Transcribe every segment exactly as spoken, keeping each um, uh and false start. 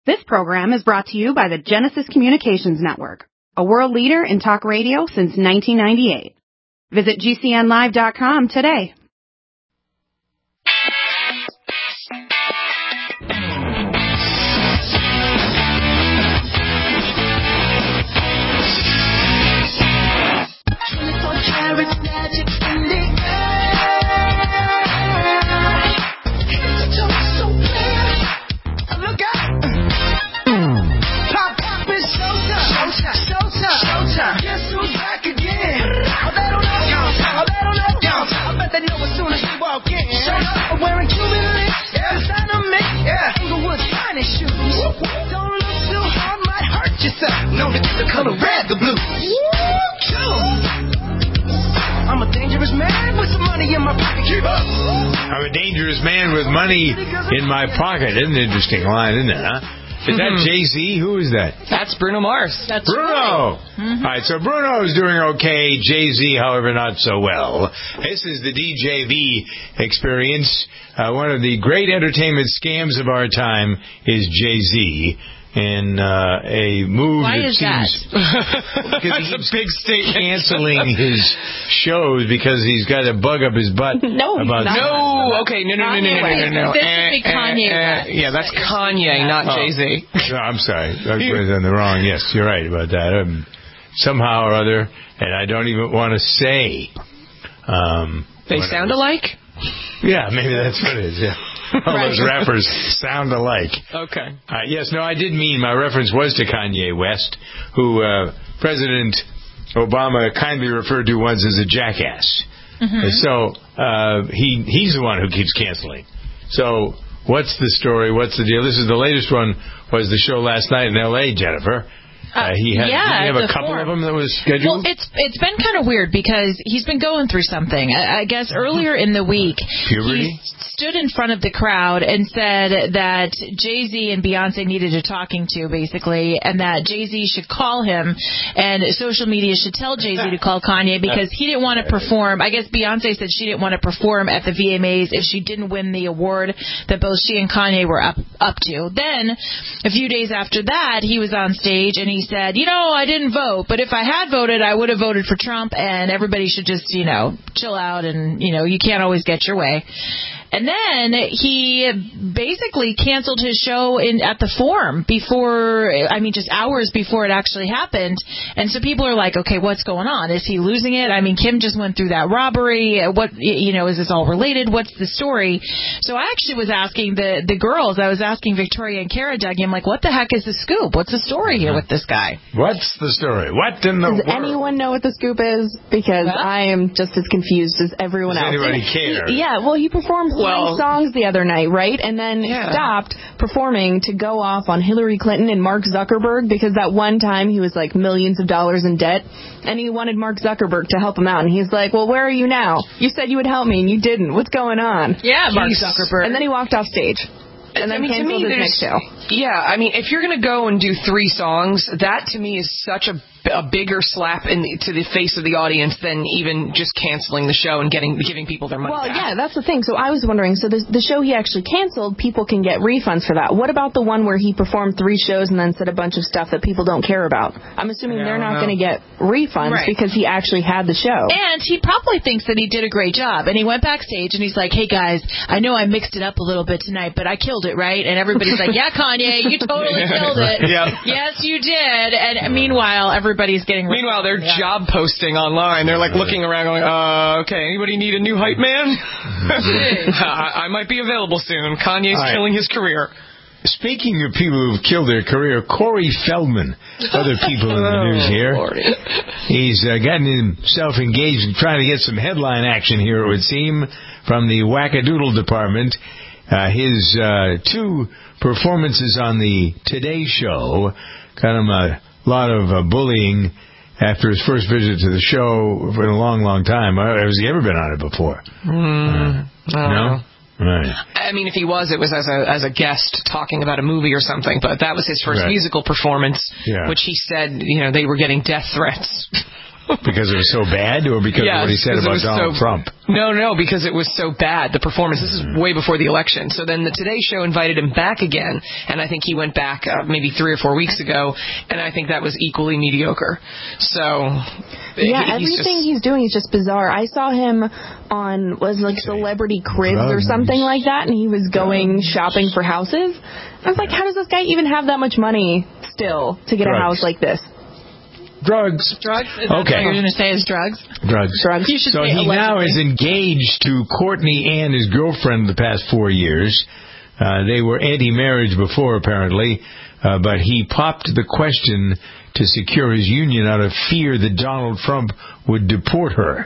This program is brought to you by the Genesis Communications Network, a world leader in talk radio since nineteen ninety-eight. Visit G C N live dot com today. Color red, the blue. I'm a dangerous man with some money in my pocket. Keep up. I'm a dangerous man with money in my pocket. That's an interesting line, isn't it, huh? Is that Mm-hmm. Jay-Z? Who is that? That's Bruno Mars. That's Bruno! Right. Mm-hmm. All right, so Bruno's doing okay. Jay-Z, however, not so well. This is the D J V experience. Uh, one of the great entertainment scams of our time is Jay-Z. In uh, a move Why that is seems that? because he keeps big statement. canceling his shows because he's got a bug up his butt. No, about not. No, okay, no, no, no, no, no, no, no. This Uh, would be Kanye uh, uh, West. yeah, that's Kanye, not Oh. Jay-Z. No, I'm sorry. I was on the wrong. Yes, you're right about that. Um, somehow or other, and I don't even want to say. Um, They sound alike? Yeah, maybe that's what it is, yeah. All Right. those rappers sound alike. Okay. Uh, yes, no, I did mean my reference was to Kanye West, who uh, President Obama kindly referred to once as a jackass. Mm-hmm. So uh, he he's the one who keeps canceling. So what's the story? What's the deal? This is the latest one. Was the show last night in L A, Jennifer? Uh, he had, yeah, did he have a the couple form. of them that was scheduled? Well, it's it's been kind of weird because he's been going through something. I, I guess earlier in the week, Puberty? he stood in front of the crowd and said that Jay-Z and Beyonce needed a talking to, basically, and that Jay-Z should call him, and social media should tell Jay-Z to call Kanye because he didn't want to perform. I guess Beyonce said she didn't want to perform at the V M As if she didn't win the award that both she and Kanye were up up to. Then, a few days after that, he was on stage and he said, you know, I didn't vote, but if I had voted, I would have voted for Trump, and everybody should just, you know, chill out, and, you know, you can't always get your way. And then he basically canceled his show in at the Forum before, I mean, just hours before it actually happened. And so people are like, okay, what's going on? Is he losing it? I mean, Kim just went through that robbery. What, you know, is this all related? What's the story? So I actually was asking the, the girls, I was asking Victoria and Kara Dougie, I'm like, what the heck is the scoop? What's the story here with this guy? What's the story? What in the Does world? anyone know what the scoop is? Because Huh? I am just as confused as everyone Does else. anybody And care? he- yeah, well, he performed three Well- songs the other night, right? And then Yeah. stopped performing to go off on Hillary Clinton and Mark Zuckerberg because that one time he was like millions of dollars in debt, and he wanted Mark Zuckerberg to help him out. And he's like, well, where are you now? You said you would help me, and you didn't. What's going on? Yeah, Mark He's- Zuckerberg. And then he walked off stage. And then I mean, to canceled me, his next there's- show. Yeah, I mean, if you're going to go and do three songs, that to me is such a, a bigger slap in the, to the face of the audience than even just canceling the show and getting giving people their money Well, back. yeah, that's the thing. So I was wondering, so the, the show he actually canceled, people can get refunds for that. What about the one where he performed three shows and then said a bunch of stuff that people don't care about? I'm assuming Yeah, they're I don't not know. going to get refunds Right. because he actually had the show. And he probably thinks that he did a great job. And he went backstage and he's like, hey, guys, I know I mixed it up a little bit tonight, but I killed it, right? And everybody's like, yeah, Kanye, you totally killed it. Yep. Yes, you did. And meanwhile, everybody's getting... Meanwhile, they're Yeah. job posting online. They're like looking around going, uh, okay, anybody need a new hype man? I, I might be available soon. Kanye's All right. killing his career. Speaking of people who've killed their career, Corey Feldman, other people in the news here. Lordy. He's uh, gotten himself engaged in trying to get some headline action here, it would seem, from the wackadoodle department. Uh, his uh, two performances on the Today Show got him a lot of uh, bullying after his first visit to the show for a long, long time. Uh, has he ever been on it before? Mm, I don't No? know. Right. I mean, if he was, it was as a as a guest talking about a movie or something. But that was his first Right. musical performance, Yeah. which he said, you know, they were getting death threats. Because it was so bad, or because yes, of what he said about Donald so, Trump? No, no, because it was so bad, the performance. This is way before the election. So then the Today Show invited him back again, and I think he went back uh, maybe three or four weeks ago, and I think that was equally mediocre. So yeah, he's everything just, he's doing is just bizarre. I saw him on was like Celebrity Cribs or something like that, and he was going shopping for houses. I was like, how does this guy even have that much money still to get Drugs. a house like this? Drugs. Drugs? Is that Okay. what you're going to say is drugs? Drugs. Drugs. You should So say he allegedly. now is engaged to Courtney Ann, his girlfriend, the past four years. Uh, they were anti-marriage before, apparently, uh, but he popped the question to secure his union out of fear that Donald Trump would deport her.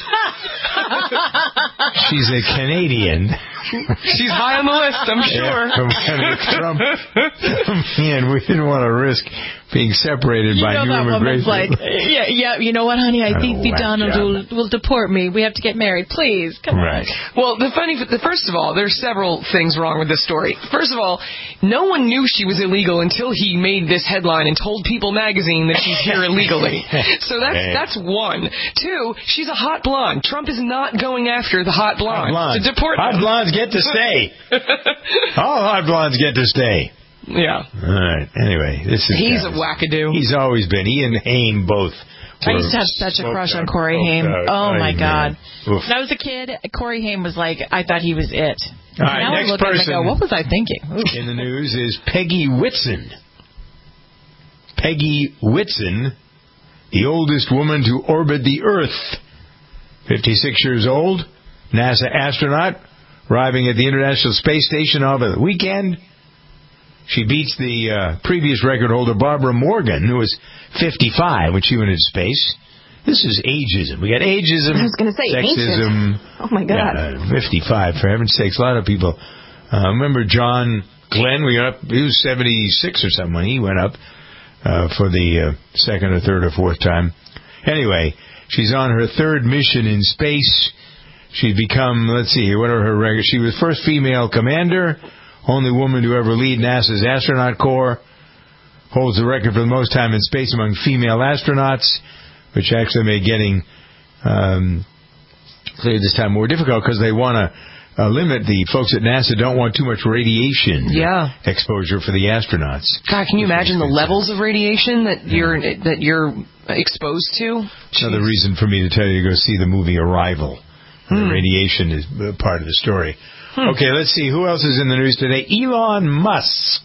She's a Canadian. she's high on the list, I'm sure. Yeah, Trump. Man, we didn't want to risk being separated You by know new that woman's immigration. like, yeah, yeah, you know what, honey? I Oh, think the whack Donald job. will, will deport me. We have to get married. Please, come Right. Well, the funny, the first of all, there's several things wrong with this story. First of all, no one knew she was illegal until he made this headline and told People Magazine that she's here illegally. So that's Hey. that's one. Two, she's a hot blonde. Trump is not going after the hot blonde, Hot blondes. to deport Hot them. blondes get to stay. All hot blondes get to stay. Yeah, All right. Anyway, this is he's a guys. wackadoo. He's always been. He and Haim both. I used to have were such a smoked crush on out, Corey smoked Haim. out. Oh, my Ay, God. man. Oof. When I was a kid, Corey Haim was like, I thought he was it. All right, now next I look at him person. and go, what was I thinking? Ooh. In the news is Peggy Whitson. Peggy Whitson, the oldest woman to orbit the Earth. fifty-six years old, NASA astronaut, arriving at the International Space Station over the weekend. She beats the uh, previous record holder, Barbara Morgan, who was fifty-five when she went into space. This is ageism. We got ageism, I was gonna say, sexism. ancient. Oh, my God. Yeah, fifty-five, for heaven's sakes. A lot of people. Uh, remember John Glenn? We got up, he was seventy-six or something when he went up uh, for the uh, second or third or fourth time. Anyway, she's on her third mission in space. She's become, let's see here, what are her records? She was first female commander, only woman to ever lead NASA's astronaut corps, holds the record for the most time in space among female astronauts, which actually made getting um, cleared this time more difficult because they want to uh, limit the folks at NASA don't want too much radiation Yeah. exposure for the astronauts. God, can you imagine the levels of radiation that you're that you're exposed to? Another reason for me to tell you to go see the movie Arrival. The radiation is uh, part of the story. Hmm. Okay, let's see. Who else is in the news today? Elon Musk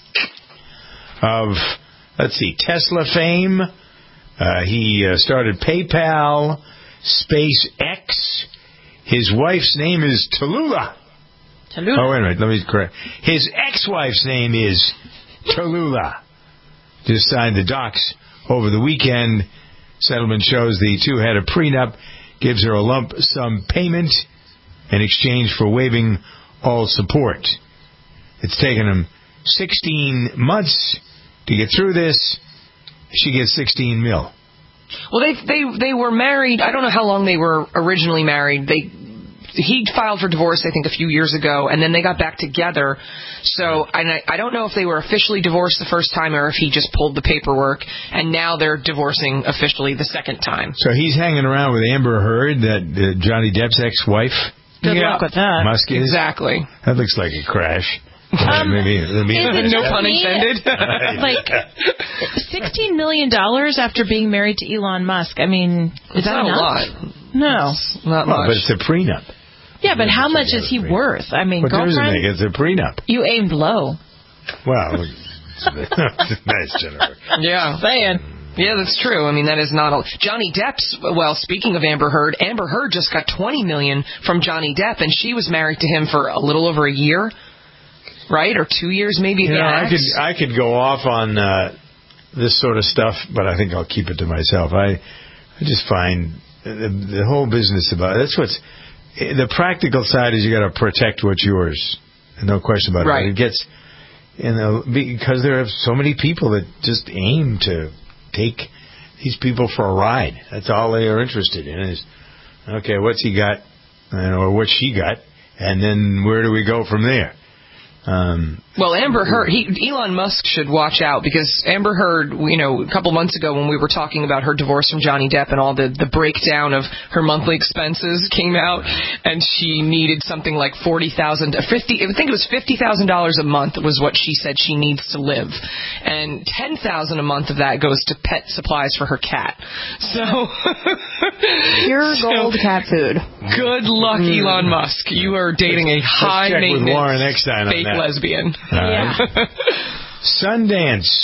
of, let's see, Tesla fame. Uh, he uh, started PayPal, SpaceX. His wife's name is Tallulah. Tallulah. Oh, wait a minute. Let me correct. His ex-wife's name is Tallulah. Just signed the docs over the weekend. Settlement shows the two had a prenup, gives her a lump sum payment in exchange for waiving all support. It's taken him sixteen months to get through this. She gets sixteen mil. Well, they they they were married. I don't know how long they were originally married. They he filed for divorce, I think, a few years ago, and then they got back together. So and I, I don't know if they were officially divorced the first time or if he just pulled the paperwork, and now they're divorcing officially the second time. So he's hanging around with Amber Heard, that uh, Johnny Depp's ex-wife. Good Yeah. luck with that. Musk is. Exactly. That looks like a crash. Um, maybe, maybe is it No just pun me? intended. Like sixteen million dollars after being married to Elon Musk. I mean, is It's that not a enough? lot. No. Not Well, much. but it's a prenup. Yeah, but how much is he worth? I mean, What difference does it make? girlfriend, It's a prenup. you aimed low. Well, nice, Jennifer. Yeah. Saying. Yeah, that's true. I mean, that is not a... Johnny Depp's... Well, speaking of Amber Heard, Amber Heard just got twenty million dollars from Johnny Depp, and she was married to him for a little over a year, right? Or two years, maybe. You know, I max. could I could go off on uh, this sort of stuff, but I think I'll keep it to myself. I I just find the, the whole business about that's what's the practical side is you got to protect what's yours, no question about Right. it. It gets you know because there are so many people that just aim to take these people for a ride. That's all they are interested in is okay, what's he got, you know, or what she got, and then where do we go from there? Um, well, Amber Heard, he, Elon Musk should watch out because Amber Heard, you know, a couple months ago when we were talking about her divorce from Johnny Depp and all the, the breakdown of her monthly expenses came out, and she needed something like forty thousand dollars, fifty, I think it was fifty thousand dollars a month was what she said she needs to live. And ten thousand dollars a month of that goes to pet supplies for her cat. So pure gold so, cat food. Good luck, Elon Musk. You are dating a high maintenance with Warren Eckstein fake on that. lesbian. Uh, yeah. Sundance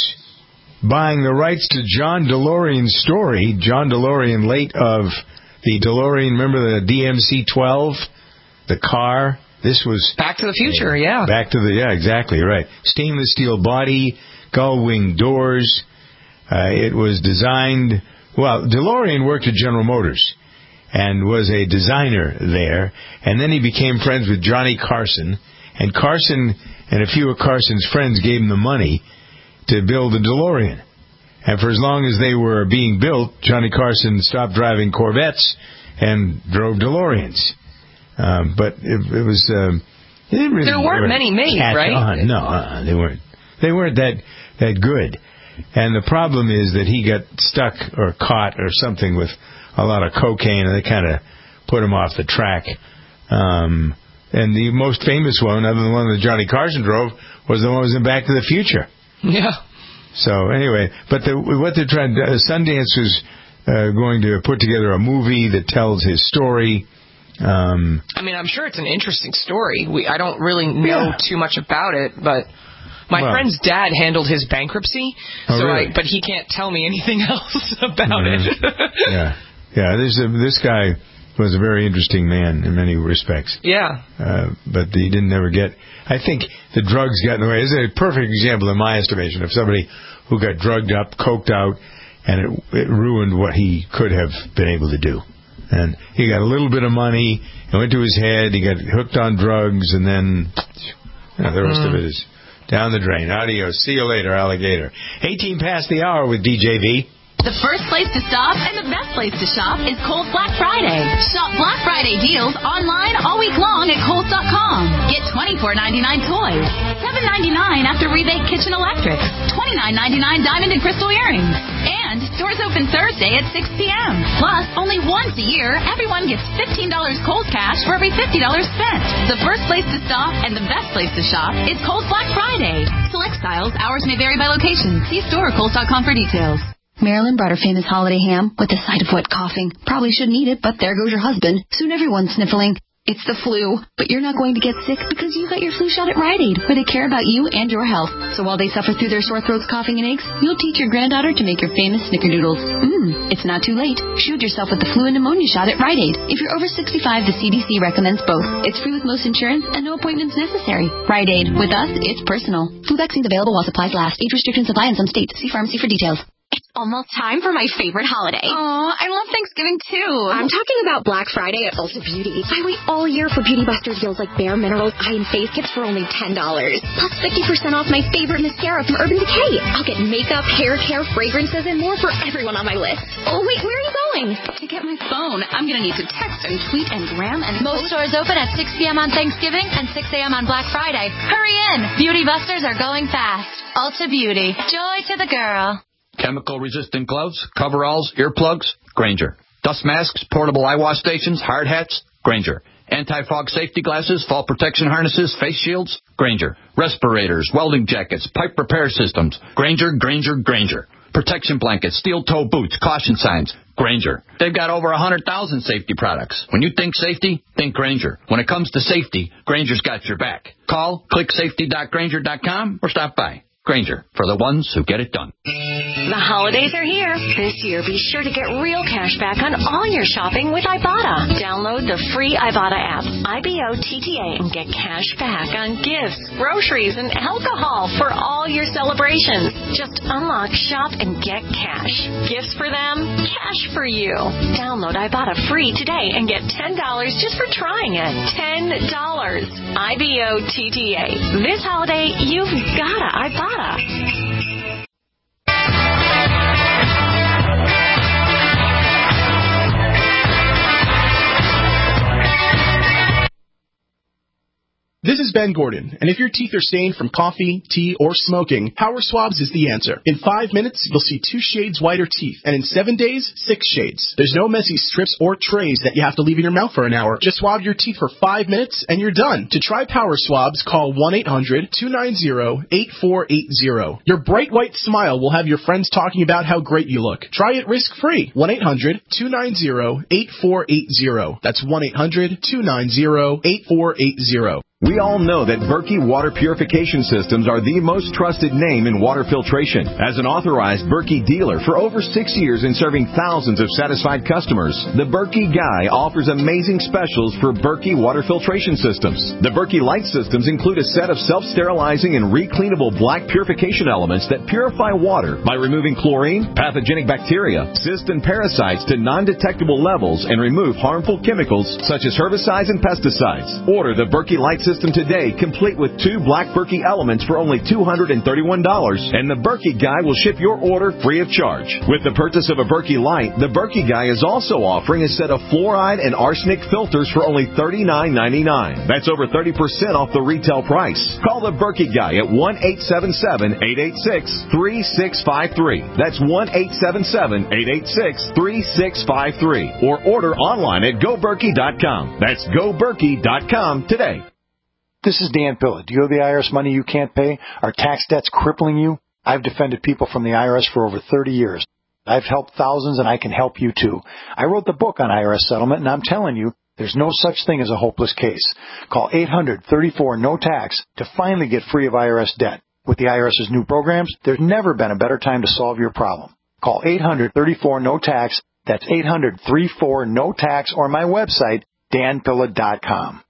buying the rights to John DeLorean's story. John DeLorean, late of the DeLorean, remember the D M C twelve, the car. This was Back to the Future. Uh, yeah. Back to the yeah, exactly right. Stainless steel body, gull wing doors. Uh, it was designed. Well, DeLorean worked at General Motors and was a designer there, and then he became friends with Johnny Carson. And Carson and a few of Carson's friends gave him the money to build a DeLorean. And for as long as they were being built, Johnny Carson stopped driving Corvettes and drove DeLoreans. Um, but it, it was... Um, it didn't really there weren't many made, right? On. No, uh, they weren't. They weren't that, that good. And the problem is that he got stuck or caught or something with a lot of cocaine, and they kind of put him off the track. Um... And the most famous one, other than the one that Johnny Carson drove, was the one that was in Back to the Future. Yeah. So, anyway, but the, what they're trying to... Uh, Sundance was uh, going to put together a movie that tells his story. Um, I mean, I'm sure it's an interesting story. We I don't really know yeah. too much about it, but my well, friend's dad handled his bankruptcy, oh, so really? I, but he can't tell me anything else about mm-hmm. it. yeah. Yeah, this, uh, this guy... was a very interesting man in many respects. Yeah. Uh, but he didn't ever get... I think the drugs got in the way. This is a perfect example, in my estimation, of somebody who got drugged up, coked out, and it, it ruined what he could have been able to do. And he got a little bit of money, it went to his head, he got hooked on drugs, and then you know, the rest mm. of it is down the drain. Adios. See you later, alligator. eighteen past the hour with D J V. The first place to stop and the best place to shop is Kohl's Black Friday. Shop Black Friday deals online all week long at Kohl's dot com. Get twenty-four ninety-nine toys, seven ninety-nine after rebate kitchen electrics, twenty-nine ninety-nine diamond and crystal earrings. And stores open Thursday at six p.m. Plus, only once a year, everyone gets fifteen dollars Kohl's cash for every fifty dollars spent. The first place to stop and the best place to shop is Kohl's Black Friday. Select styles, hours may vary by location. See store or Kohl's dot com for details. Marilyn brought her famous holiday ham with a side of wet coughing. Probably shouldn't eat it, but there goes your husband. Soon everyone's sniffling. It's the flu, but you're not going to get sick because you got your flu shot at Rite Aid, where they care about you and your health. So while they suffer through their sore throats, coughing, and aches, you'll teach your granddaughter to make your famous snickerdoodles. Mmm, it's not too late. Shoot yourself with the flu and pneumonia shot at Rite Aid. If you're over sixty-five, the C D C recommends both. It's free with most insurance and no appointments necessary. Rite Aid. With us, it's personal. Flu vaccines available while supplies last. Age restrictions apply in some states. See pharmacy for details. It's almost time for my favorite holiday. Aw, I love Thanksgiving too. I'm talking about Black Friday at Ulta Beauty. I wait all year for Beauty Buster deals like Bare Minerals Eye and Face Kits for only ten dollars. Plus fifty percent off my favorite mascara from Urban Decay. I'll get makeup, hair care, fragrances, and more for everyone on my list. Oh, wait, where are you going? To get my phone, I'm going to need to text and tweet and gram and... Most stores open at six p.m. on Thanksgiving and six a.m. on Black Friday. Hurry in. Beauty Busters are going fast. Ulta Beauty. Joy to the girl. Chemical-resistant gloves, coveralls, earplugs, Grainger. Dust masks, portable eye wash stations, hard hats, Grainger. Anti-fog safety glasses, fall protection harnesses, face shields, Grainger. Respirators, welding jackets, pipe repair systems, Grainger, Grainger, Grainger. Protection blankets, steel-toe boots, caution signs, Grainger. They've got over one hundred thousand safety products. When you think safety, think Grainger. When it comes to safety, Grainger's got your back. Call, click safety dot grainger dot com, or stop by. Grainger, for the ones who get it done. The holidays are here. This year, be sure to get real cash back on all your shopping with Ibotta. Download the free Ibotta app, I B O T T A, and get cash back on gifts, groceries, and alcohol for all your celebrations. Just unlock, shop, and get cash. Gifts for them, cash for you. Download Ibotta free today and get ten dollars just for trying it. ten dollars. I B O T T A. This holiday, you've gotta Ibotta. This is is Ben Gordon, and if your teeth are stained from coffee, tea, or smoking, Power Swabs is the answer. In five minutes, you'll see two shades whiter teeth, and in seven days, six shades. There's no messy strips or trays that you have to leave in your mouth for an hour. Just swab your teeth for five minutes, and you're done. To try Power Swabs, call one eight hundred two nine zero eight four eight zero. Your bright white smile will have your friends talking about how great you look. Try it risk-free. one eight hundred two nine zero eight four eight zero. That's one eight hundred two nine zero eight four eight zero. We all know that Berkey Water Purification Systems are the most trusted name in water filtration. As an authorized Berkey dealer for over six years and serving thousands of satisfied customers, the Berkey Guy offers amazing specials for Berkey Water Filtration Systems. The Berkey Light Systems include a set of self-sterilizing and recleanable black purification elements that purify water by removing chlorine, pathogenic bacteria, cysts, and parasites to non-detectable levels and remove harmful chemicals such as herbicides and pesticides. Order the Berkey Light System today, complete with two black Berkey elements for only two hundred thirty-one dollars, and the Berkey Guy will ship your order free of charge. With the purchase of a Berkey Light, the Berkey Guy is also offering a set of fluoride and arsenic filters for only thirty-nine ninety-nine. That's over thirty percent off the retail price. Call the Berkey Guy at one eight seven seven eight eight six three six five three. That's one eight seven seven eight eight six three six five three. Or order online at go berkey dot com. That's go berkey dot com today. This is Dan Pilla. Do you owe the I R S money you can't pay? Are tax debts crippling you? I've defended people from the I R S for over thirty years. I've helped thousands, and I can help you too. I wrote the book on I R S settlement, and I'm telling you, there's no such thing as a hopeless case. Call eight hundred thirty-four no tax to finally get free of I R S debt. With the IRS's new programs, there's never been a better time to solve your problem. Call eight hundred thirty-four no tax. That's eight hundred thirty-four no tax, or my website, dan pilla dot com.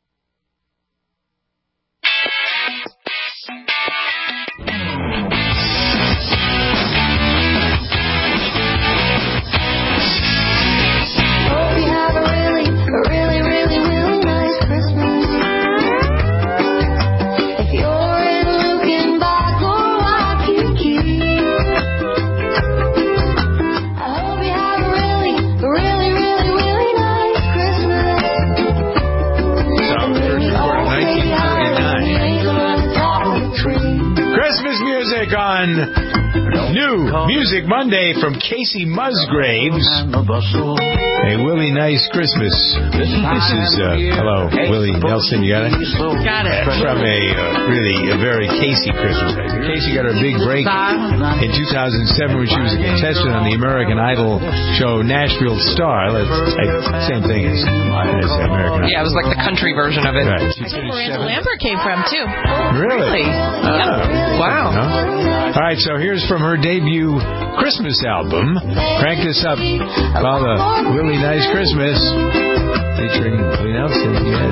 On New Music Monday from Casey Musgraves. A Willie Nice Christmas. This is, uh, hello, Willie Nelson, you got it? Got it. From a uh, really, a very Casey Christmas. Casey got her big break in two thousand seven when she was a contestant on the American Idol show Nashville Star. That's like, same thing as, as American Idol. Yeah, it was like the country version of it. Right. That's where Miranda Lambert came from, too. Really? Really? Oh. Yep. Wow. No? All right, so here's from her debut Christmas album. Crank this up called A Really Nice Christmas, featuring Willie Nelson. Yeah.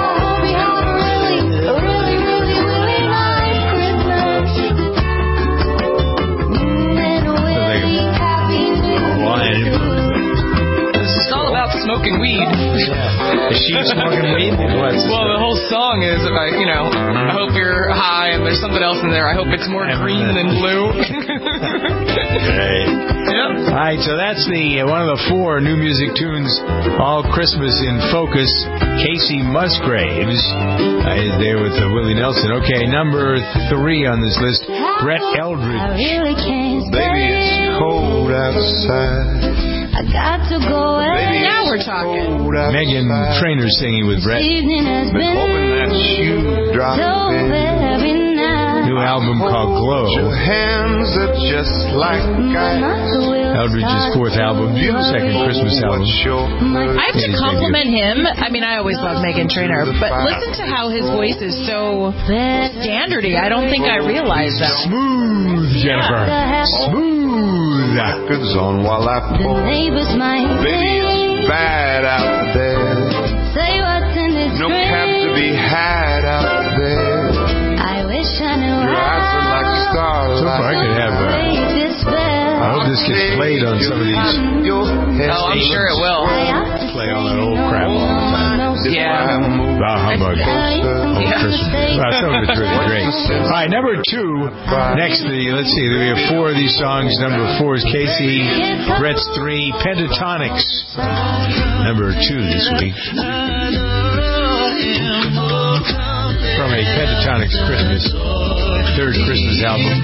It's all about smoking weed. Yeah. Is she smoking weed? What's well, the whole song is about, you know, I hope you're high and there's something else in there. I hope it's more green than blue. Great. Yep. All right, so that's the uh, one of the four new music tunes, all Christmas in focus. Casey Musgraves uh, is there with uh, Willie Nelson. Okay, number three on this list, Brett Eldridge. Baby, it's cold outside. I got to go away. Now we're talking. Megan Trainor singing with Brett. Been hoping that you drop in. New album called Glow. Your hands are just like ice. Eldridge's fourth album, second Christmas album. I have to compliment him. I mean, I always love Megan Trainor, but listen to how his voice is so standardy. I don't think I realized that. Smooth, Jennifer. Smooth. Records on while I pour. Baby, it's bad out there. No cab to be had out there. Your eyes are like stars. So far, I could have. Uh, I hope this gets played on some of these. Oh, I'm sure it will. Play all that old crap all the time. Yeah. Bah humbug. Old Christmas. Well, some of it's really great. All right, number two. Next, the let's see. We have four of these songs. Number four is Casey. Brett's three. Pentatonics. Number two this week. from a Pentatonix Christmas, third Christmas album.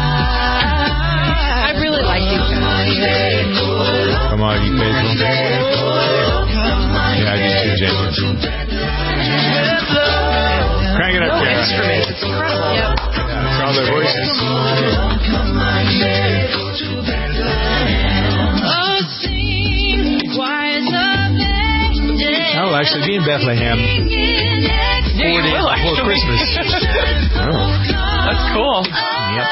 I really like these guys. Come on, you faithful. Yeah, I do too, James. Crank it up, No Kara. instruments. It's incredible. Yep. Yeah, it's all their voices. I will actually be in Bethlehem four days before Christmas. Oh. That's cool. Yep.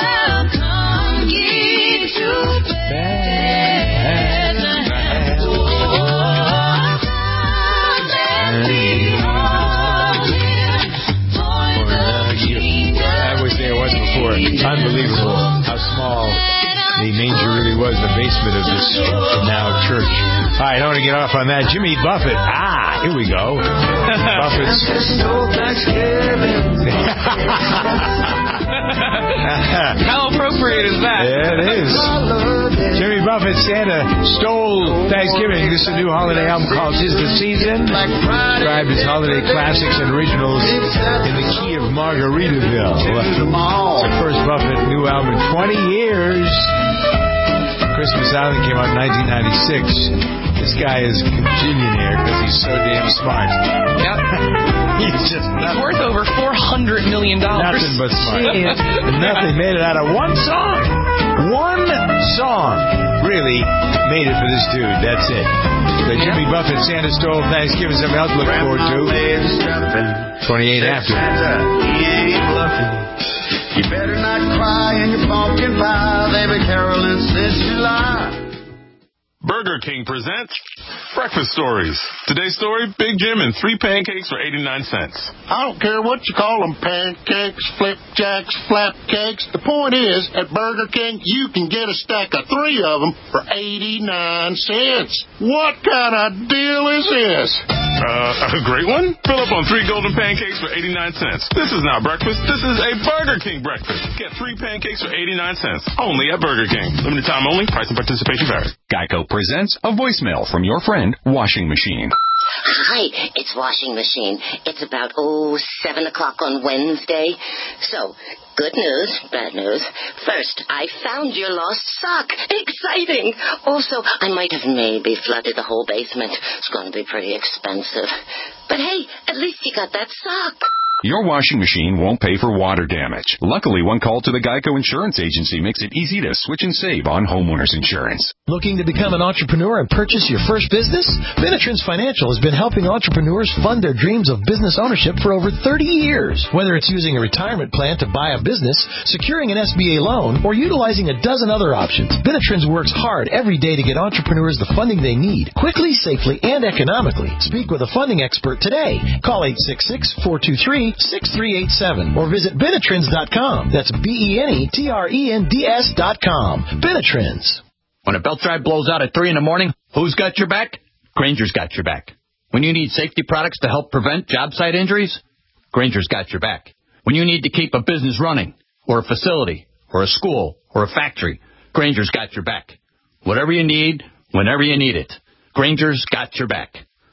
I was there once before. Unbelievable how small the manger really was, the basement of this now church. All right, I want to get off on that. Jimmy Buffett. Ah, here we go. Buffett's. How appropriate is that? Yeah, it is. Jimmy Buffett, Santa Stole Thanksgiving. This is a new holiday album called "Tis the Season." Described as holiday classics and originals in the key of Margaritaville. It's the first Buffett new album in twenty years. Christmas Island came out in nineteen ninety-six. This guy is a congeniaire because he's so damn smart. Yep. He's just He's worth over four hundred million dollars. nothing but smart. And nothing made it out of one song. One song really made it for this dude. That's it. The Jimmy Buffett Santa Stole Thanksgiving, something else to look forward to. twenty-eight after. You better not cry in your pumpkin pie. They've been caroling since July. Burger King presents Breakfast Stories. Today's story, Big Jim and three pancakes for eighty-nine cents. I don't care what you call them, pancakes, flipjacks, flapcakes. The point is, at Burger King, you can get a stack of three of them for eighty-nine cents. What kind of deal is this? Uh, a great one? Fill up on three golden pancakes for eighty-nine cents. This is not breakfast. This is a Burger King breakfast. Get three pancakes for eighty-nine cents. Only at Burger King. Limited time only. Price and participation vary. Geico presents a voicemail from your friend, Washing Machine. Hi, it's Washing Machine. It's about, oh, seven o'clock on Wednesday. So, good news, bad news. First, I found your lost sock. Exciting! Also, I might have maybe flooded the whole basement. It's going to be pretty expensive. But hey, at least you got that sock. Your washing machine won't pay for water damage. Luckily, one call to the Geico Insurance Agency makes it easy to switch and save on homeowners insurance. Looking to become an entrepreneur and purchase your first business? Benetrends Financial has been helping entrepreneurs fund their dreams of business ownership for over thirty years. Whether it's using a retirement plan to buy a business, securing an S B A loan, or utilizing a dozen other options, Benetrends works hard every day to get entrepreneurs the funding they need, quickly, safely, and economically. Speak with a funding expert today. Call eight six six, four two three, six three eight seven or visit Benetrends dot com. That's B E N E T R E N D S dot com. Benetrends. When a belt drive blows out at three in the morning, who's got your back? Granger's got your back. When you need safety products to help prevent job site injuries, Granger's got your back. When you need to keep a business running, or a facility, or a school, or a factory, Granger's got your back. Whatever you need, whenever you need it, Granger's got your back.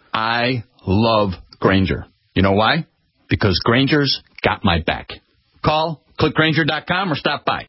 I love Granger. You know why? Because Granger's got my back. Call, click Granger dot com, or stop by.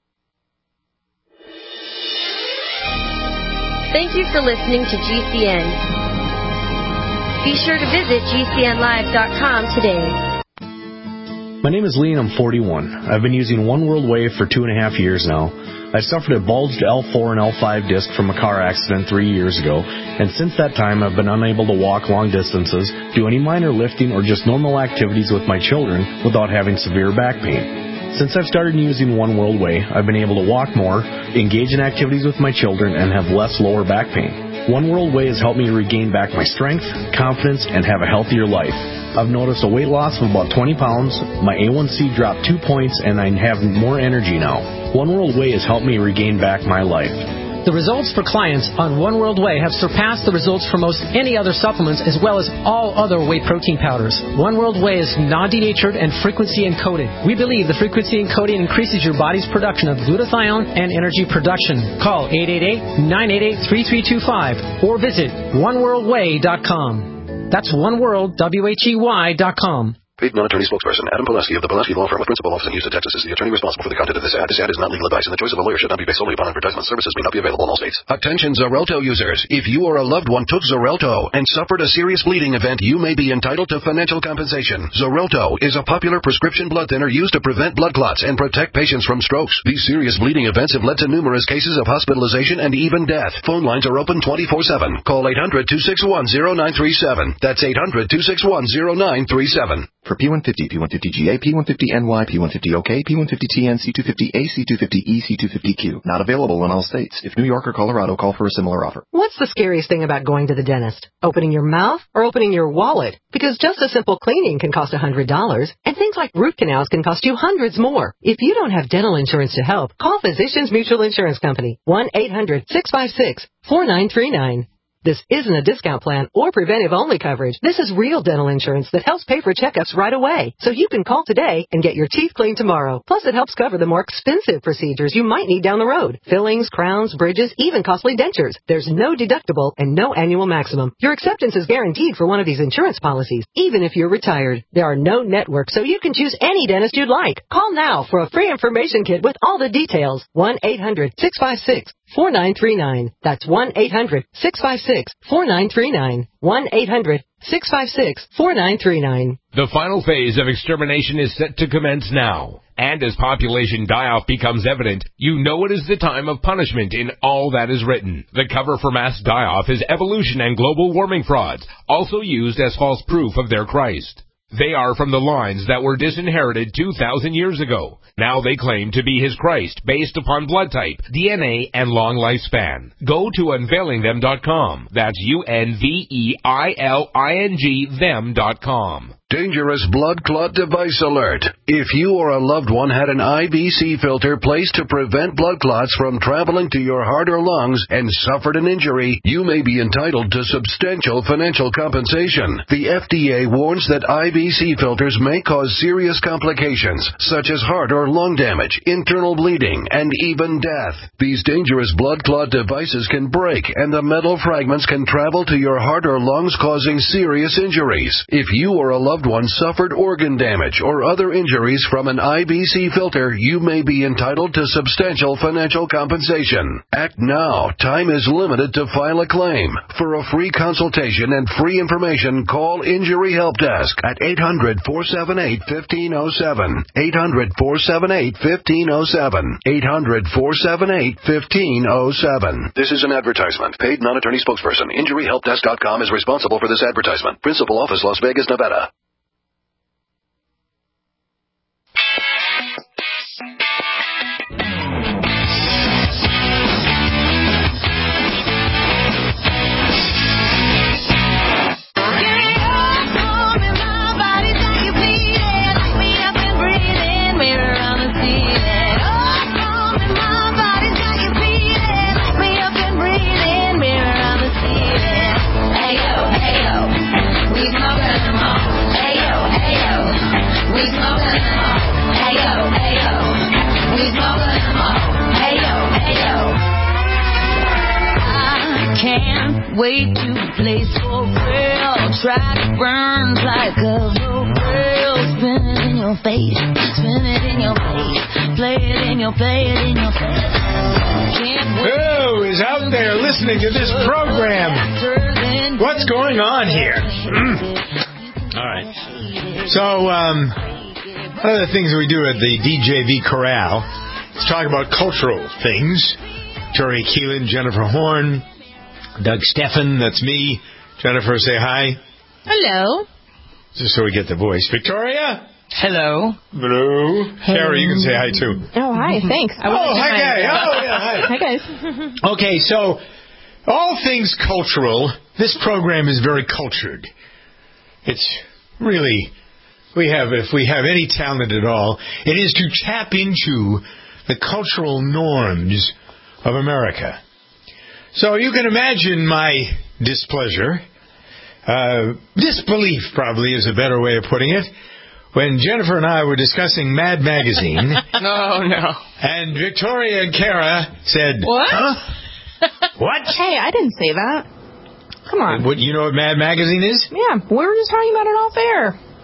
Thank you for listening to G C N. Be sure to visit G C N live dot com today. My name is Lee and I'm forty-one. I've been using One World Wave for two and a half years now. I suffered a bulged L four and L five disc from a car accident three years ago, and since that time I've been unable to walk long distances, do any minor lifting, or just normal activities with my children without having severe back pain. Since I've started using One World Way, I've been able to walk more, engage in activities with my children, and have less lower back pain. One World Way has helped me regain back my strength, confidence, and have a healthier life. I've noticed a weight loss of about twenty pounds, my A one C dropped two points, and I have more energy now. One World Way has helped me regain back my life. The results for clients on One World Way have surpassed the results for most any other supplements, as well as all other whey protein powders. One World Way is non-denatured and frequency encoded. We believe the frequency encoding increases your body's production of glutathione and energy production. Call eight eight eight, nine eight eight, three three two five or visit one world way dot com. That's one world, W H E Y dot com. Paid non-attorney spokesperson Adam Pulaski of the Pulaski Law Firm with principal office in Houston, Texas is the attorney responsible for the content of this ad. This ad is not legal advice, and the choice of a lawyer should not be based solely upon advertisement. Services may not be available in all states. Attention Xarelto users. If you or a loved one took Xarelto and suffered a serious bleeding event, you may be entitled to financial compensation. Xarelto is a popular prescription blood thinner used to prevent blood clots and protect patients from strokes. These serious bleeding events have led to numerous cases of hospitalization and even death. Phone lines are open twenty-four seven. Call eight hundred, two six one, zero nine three seven. That's eight hundred, two six one, zero nine three seven. For P one fifty, P one fifty G A, P one fifty N Y, P one fifty O K, P one fifty T N, C two fifty A, C two fifty E, C two fifty Q. Not available in all states. If New York or Colorado, call for a similar offer. What's the scariest thing about going to the dentist? Opening your mouth or opening your wallet? Because just a simple cleaning can cost one hundred dollars, and things like root canals can cost you hundreds more. If you don't have dental insurance to help, call Physicians Mutual Insurance Company, one eight hundred, six five six, four nine three nine. This isn't a discount plan or preventive-only coverage. This is real dental insurance that helps pay for checkups right away. So you can call today and get your teeth cleaned tomorrow. Plus, it helps cover the more expensive procedures you might need down the road. Fillings, crowns, bridges, even costly dentures. There's no deductible and no annual maximum. Your acceptance is guaranteed for one of these insurance policies, even if you're retired. There are no networks, so you can choose any dentist you'd like. Call now for a free information kit with all the details. one eight hundred, six five six, four nine three nine. That's one eight hundred, six five six, four nine three nine. one eight hundred, six five six, four nine three nine. The final phase of extermination is set to commence now. And as population die-off becomes evident, you know it is the time of punishment in all that is written. The cover for mass die-off is evolution and global warming frauds, also used as false proof of their Christ. They are from the lines that were disinherited two thousand years ago. Now they claim to be his Christ based upon blood type, D N A, and long lifespan. Go to unveiling them dot com. That's U N V E I L I N G them dot com. Dangerous blood clot device alert. If you or a loved one had an I B C filter placed to prevent blood clots from traveling to your heart or lungs and suffered an injury, you may be entitled to substantial financial compensation. The F D A warns that I B C filters may cause serious complications, such as heart or lung damage, internal bleeding, and even death. These dangerous blood clot devices can break, and the metal fragments can travel to your heart or lungs, causing serious injuries. If you or a loved one suffered organ damage or other injuries from an I B C filter, you may be entitled to substantial financial compensation. Act now. Time is limited to file a claim. For a free consultation and free information, call Injury Help Desk at eight hundred, four seven eight, one five zero seven. eight hundred, four seven eight, one five zero seven. eight hundred, four seven eight, one five zero seven. This is an advertisement. Paid non-attorney spokesperson. Injury Help Desk dot com is responsible for this advertisement. Principal office, Las Vegas, Nevada. Can't wait to play so real. Track burns like a real. Spin it in your face, spin it in your face, play it in your, play it in your face. Who is out there listening to this program? What's going on here? Mm. All right. So, um, one of the things that we do at the D J V Corral is talk about cultural things. Tori Keelan, Jennifer Horn, Doug Steffen, that's me. Jennifer, say hi. Hello. Just so we get the voice. Victoria? Hello. Hello. Hey. Carrie, you can say hi, too. Oh, hi. Thanks. I oh, hi, guys. Oh, yeah, hi. Hi, guys. Okay, so all things cultural, this program is very cultured. It's really, we have, if we have any talent at all, it is to tap into the cultural norms of America. So you can imagine my displeasure, uh, disbelief probably is a better way of putting it, when Jennifer and I were discussing Mad Magazine. no, no. And Victoria and Kara said, What? Huh? What? Hey, I didn't say that. Come on. What, you know what Mad Magazine is? Yeah, we were just talking about it off air.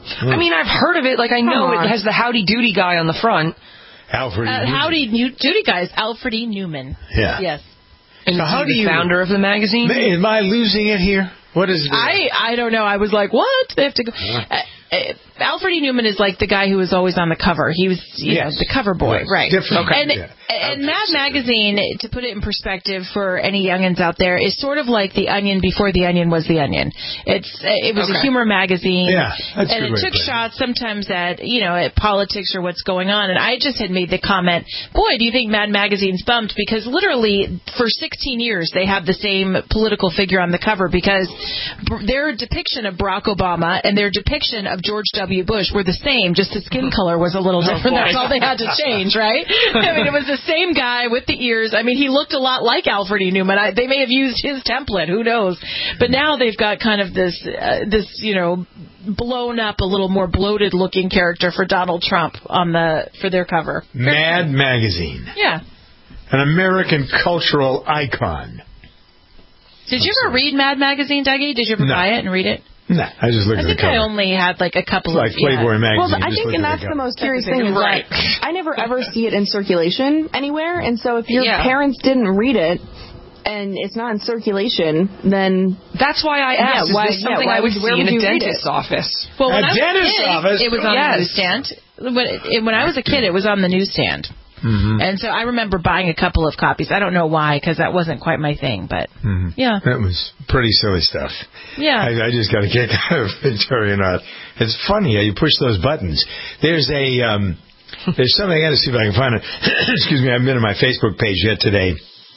I mean, I've heard of it. Like, I know it has the Howdy Doody guy on the front. Alfred E. Uh, Howdy New- Doody guy is Alfred E. Newman. Yeah. Yes. And so how the do you, founder of the magazine? Am I losing it here? What is this? I I don't know. I was like, what? They have to go. Uh, uh, Alfred E. Newman is like the guy who was always on the cover. He was, you yes. know, the cover boy, yes. right? Different. Okay. And, yeah. and Mad Magazine, to put it in perspective for any youngins out there, is sort of like the Onion before the Onion was the Onion. It's it was okay. a humor magazine, yeah, that's and it took shots sometimes at you know at politics or what's going on. And I just had made the comment, boy, do you think Mad Magazine's bumped? Because literally for sixteen years they have the same political figure on the cover because their depiction of Barack Obama and their depiction of George W. Bush were the same, just the skin color was a little different. That's all they had to change, right? I mean, it was the same guy with the ears. I mean, he looked a lot like Alfred E. Newman. I, they may have used his template. Who knows? But now they've got kind of this, uh, this, you know, blown up, a little more bloated looking character for Donald Trump on the for their cover. Mad Magazine. Yeah. An American cultural icon. Did you ever read Mad Magazine, Dougie? Did you ever no. buy it and read it? No, I just looked I at think the cover. I only had like a couple it's of like Playboy yeah. magazine. Well, I think, and that's the most curious thing is right. that I never ever see it in circulation anywhere, and so if your yeah. parents didn't read it and it's not in circulation, then that's why I asked. Yeah, why, is this something yeah, I would would, see in a would dentist's office? Well, when a I was dentist's a kid, office. it was on yes. the newsstand. When, it, when I was a kid, it was on the newsstand. Mm-hmm. And so I remember buying a couple of copies. I don't know why, because that wasn't quite my thing, but mm-hmm. yeah. That was pretty silly stuff. Yeah. I, I just got a kick out of Victoria Knott. It's funny how you push those buttons. There's a, um, there's something, I got to see if I can find it. Excuse me, I haven't been on my Facebook page yet today.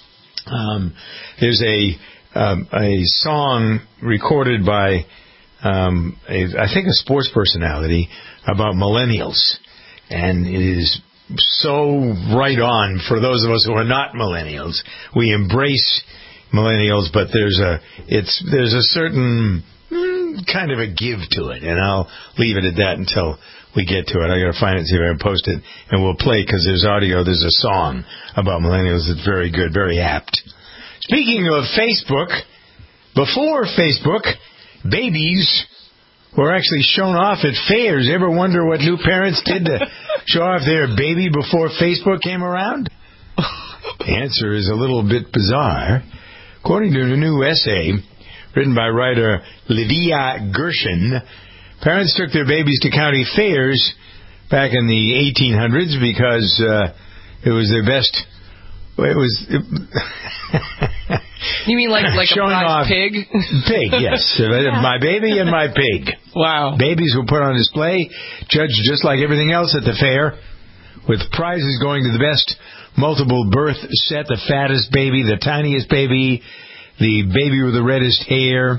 Um, there's a, um, a song recorded by, um, a, I think a sports personality about millennials. And it is so right on for those of us who are not millennials. We embrace millennials, but there's a it's there's a certain mm, kind of a give to it, and I'll leave it at that until we get to it. I got to find it, see if I can post it, and we'll play because there's audio. There's a song about millennials that's very good, very apt. Speaking of Facebook, before Facebook, babies were actually shown off at fairs. Ever wonder what new parents did to show off their baby before Facebook came around? The answer is a little bit bizarre. According to a new essay written by writer Lydia Gershon, parents took their babies to county fairs back in the eighteen hundreds because uh, it was their best... It was... It, you mean like like a showing off pig? Pig, yes. Yeah. My baby and my pig. Wow. Babies were put on display, judged just like everything else at the fair, with prizes going to the best multiple birth set, the fattest baby, the tiniest baby, the baby with the reddest hair.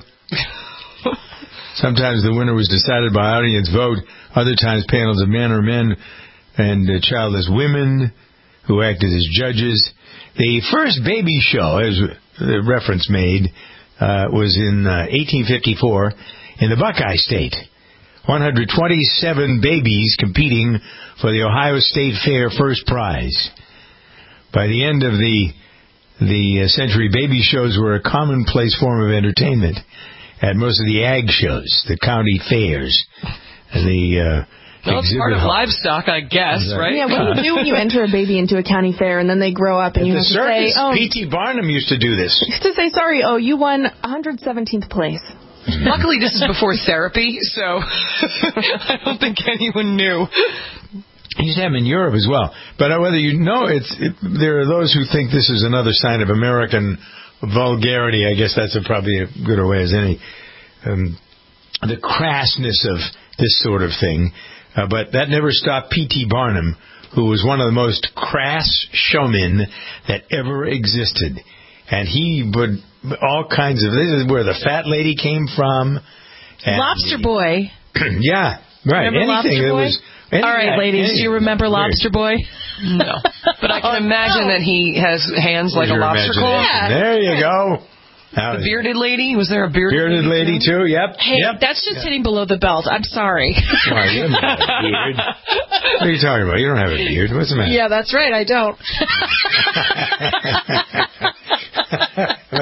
Sometimes the winner was decided by audience vote. Other times panels of men or men and uh, childless women who acted as judges. The first baby show, as the reference made, uh, was in uh, eighteen fifty-four in the Buckeye State. one hundred twenty-seven babies competing for the Ohio State Fair first prize. By the end of the the uh, century, baby shows were a commonplace form of entertainment at most of the ag shows, the county fairs, and the uh, well, it's part of livestock, I guess, right? Yeah, what do you do when you enter a baby into a county fair and then they grow up and At you the have to circus, say, oh... P T Barnum used to do this. Used to say, sorry, oh, you won one hundred seventeenth place. Luckily, this is before therapy, so I don't think anyone knew. You used to have them in Europe as well. But whether you know, it's it, there are those who think this is another sign of American vulgarity. I guess that's a, probably a good a way as any. Um, the crassness of this sort of thing. Uh, but that never stopped P T Barnum, who was one of the most crass showmen that ever existed. And he would, all kinds of, this is where the fat lady came from. Lobster Boy. Yeah, right. Remember Anything Lobster that Boy? was... Any, all right, ladies, any, do you remember Lobster Boy? No. But I can imagine that he has hands like a lobster claw. Yeah. There you go. The bearded lady? Was there a bearded, bearded lady, too? too? Yep. Hey, yep. that's just yep. hitting below the belt. I'm sorry. Well, you don't have a beard. What are you talking about? You don't have a beard. What's the matter? Yeah, that's right. I don't. I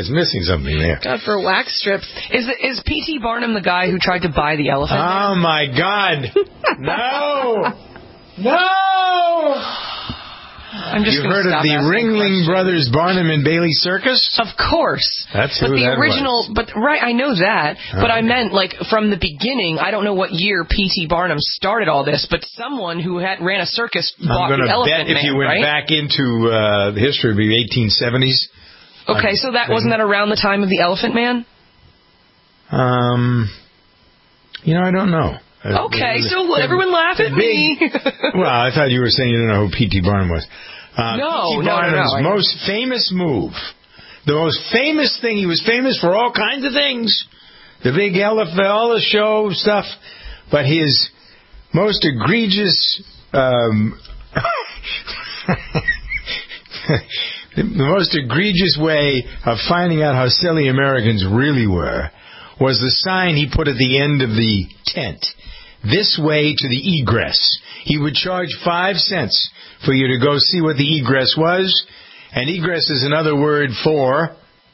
was missing something there. God, for wax strips. Is is P T Barnum the guy who tried to buy the elephant? Oh, my God. No. No. I'm just You've heard of the Ringling Brothers Barnum and Bailey Circus? Of course. That's but who the that original, was. but right, I know that. Oh. But I meant like from the beginning. I don't know what year P T Barnum started all this, but someone who had ran a circus bought I'm the gonna Elephant bet if Man, you went right? back into uh, the history, it would be eighteen seventies. Okay, so that wasn't that around the time of the Elephant Man? Um, you know, I don't know. Okay, uh, so everyone laugh at me. Well, I thought you were saying you didn't know who P T Barnum was. Uh, no, P T no, Barnum's no, no. most famous move, the most famous thing, he was famous for all kinds of things, the big elephant, all the show stuff, but his most egregious, um, the most egregious way of finding out how silly Americans really were was the sign he put at the end of the tent. This way to the egress. He would charge five cents for you to go see what the egress was. And egress is another word for...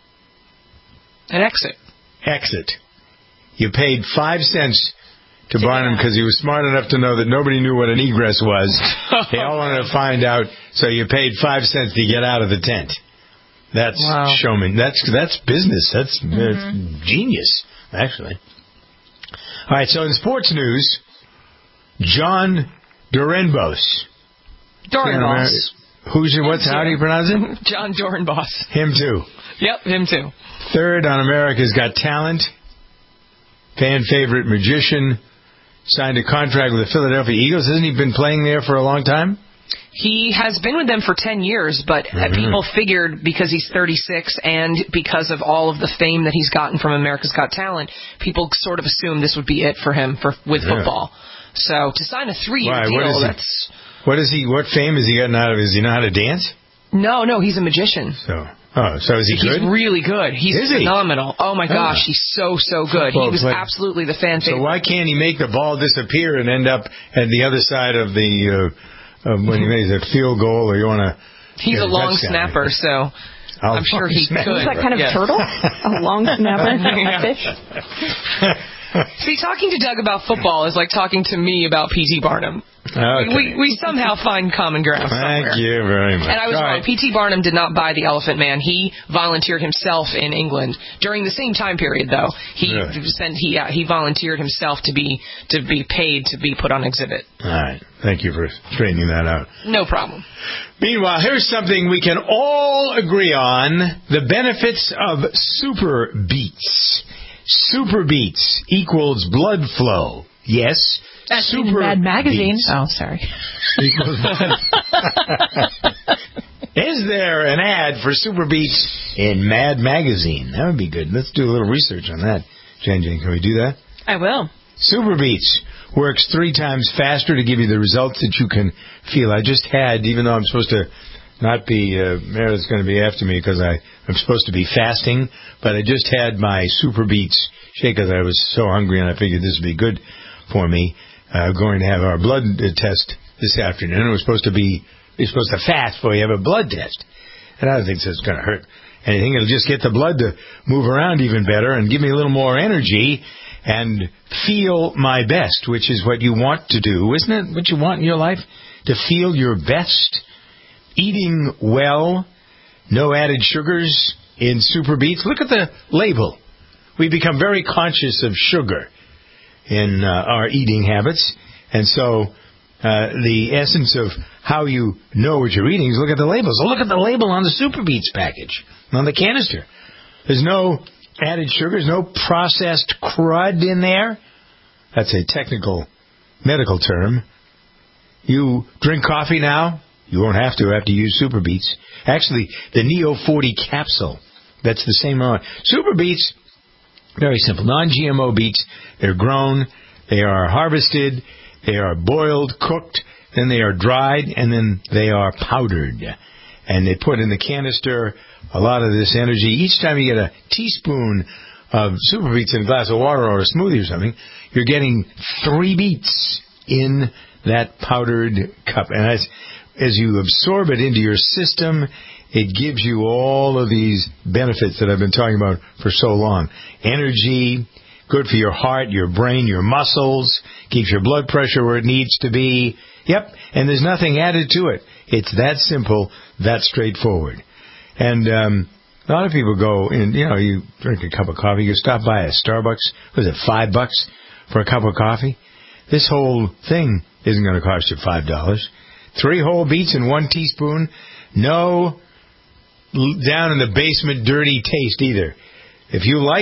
An exit. Exit. You paid five cents to Barnum because he was smart enough to know that nobody knew what an egress was. They all wanted to find out, so you paid five cents to get out of the tent. That's wow. showman. That's that's business. That's, mm-hmm. that's genius, actually. All right, so in sports news, John Dorenbos. Dorenbos. Who's your, what's, how do you pronounce him? John Dorenbos. Him too. Yep, him too. Third on America's Got Talent. Fan favorite magician. Signed a contract with the Philadelphia Eagles. Hasn't he been playing there for a long time? He has been with them for ten years, but mm-hmm. people figured because he's thirty-six and because of all of the fame that he's gotten from America's Got Talent, people sort of assumed this would be it for him for with yeah. football. So to sign a three-year Why? deal, What is that's... He, what is he? What fame has he gotten out of? Does he know how to dance? No, no, he's a magician. So, oh, so is he good? He's really good. He's is phenomenal. He? Oh my gosh, oh. he's so so good. Football he was play. absolutely the fan favorite. So why can't he make the ball disappear and end up at the other side of the uh, um, when he makes a field goal, or you want to? He's a long snapper, so. I'll I'm sure he snapper. could. Is that kind of yes. turtle? A long snapper? A fish? See, talking to Doug about football is like talking to me about P T Barnum. Okay. We we somehow find common ground somewhere. Thank you very much. And I was All wrong. right. P T Barnum did not buy the Elephant Man. He volunteered himself in England during the same time period, though. He really? sent he uh, he volunteered himself to be to be paid to be put on exhibit. All right. Thank you for straightening that out. No problem. Meanwhile, here's something we can all agree on: the benefits of Super Beets. Super Beets equals blood flow. Yes. That's Super in Mad Magazine. Beets. Oh, sorry. Equals Is there an ad for Super Beets in Mad Magazine? That would be good. Let's do a little research on that. Jane Jane, can we do that? I will. Super Beets works three times faster to give you the results that you can feel. I just had, even though I'm supposed to not be, uh, Meredith's going to be after me because I, I'm supposed to be fasting, but I just had my Super Beets shake because I was so hungry and I figured this would be good for me. Uh, going to have our blood test this afternoon. It was supposed to be, you're supposed to fast before you have a blood test. And I don't think it's going to hurt anything. It'll just get the blood to move around even better and give me a little more energy and feel my best, which is what you want to do. Isn't it what you want in your life? To feel your best? Eating well, no added sugars in Super Beets. Look at the label. We become very conscious of sugar in uh, our eating habits. And so uh, the essence of how you know what you're eating is look at the label. So look at the label on the Super Beets package, on the canister. There's no added sugars, no processed crud in there. That's a technical medical term. You drink coffee now? You won't have to after you use Super Beets. Actually, the Neo forty capsule, that's the same one. Super Beets, very simple. Non-G M O beets. They're grown. They are harvested. They are boiled, cooked. Then they are dried, and then they are powdered. And they put in the canister a lot of this energy. Each time you get a teaspoon of Super Beets in a glass of water or a smoothie or something, you're getting three beets in that powdered cup. And as, as you absorb it into your system, it gives you all of these benefits that I've been talking about for so long. Energy, good for your heart, your brain, your muscles, keeps your blood pressure where it needs to be. Yep, and there's nothing added to it. It's that simple, that straightforward. And um, a lot of people go and, you know, you drink a cup of coffee, you stop by a Starbucks, was it five bucks for a cup of coffee? This whole thing isn't going to cost you five dollars. Three whole beets and one teaspoon, no down in the basement dirty taste either. If you like